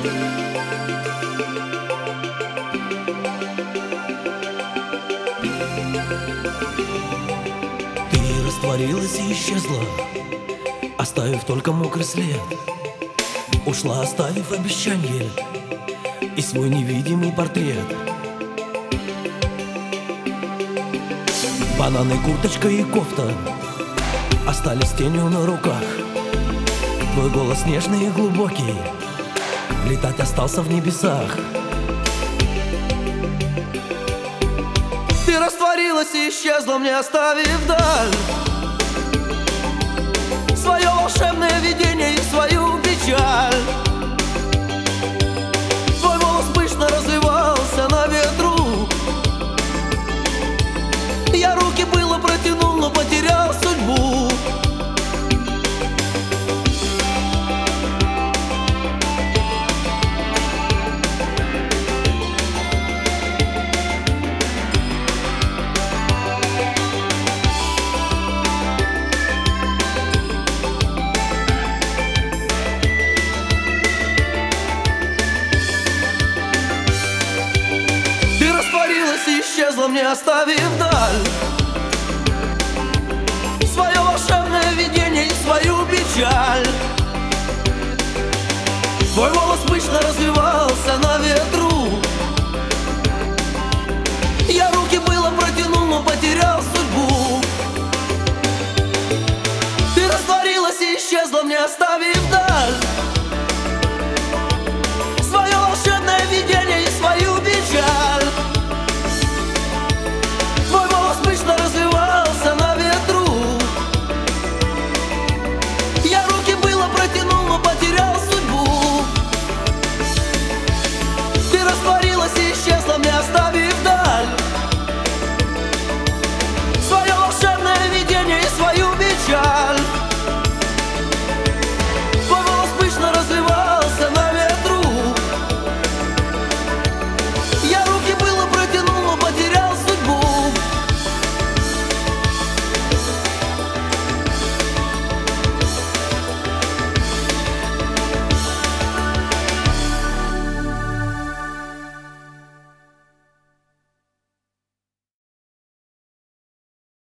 Ты растворилась и исчезла, оставив только мокрый след. Ушла, оставив обещанье и свой невидимый портрет. Бананы, курточка и кофта остались тенью на руках. Твой голос нежный и глубокий летать остался в небесах. Ты растворилась и исчезла, мне оставив даль, свое волшебное видение и свою печаль. Твой волос пышно развивался на ветру. Я руки было протянул, но потерял судьбу. И исчезла, мне оставив даль, свое волшебное видение и свою печаль. Твой волос пышно развивался на ветру.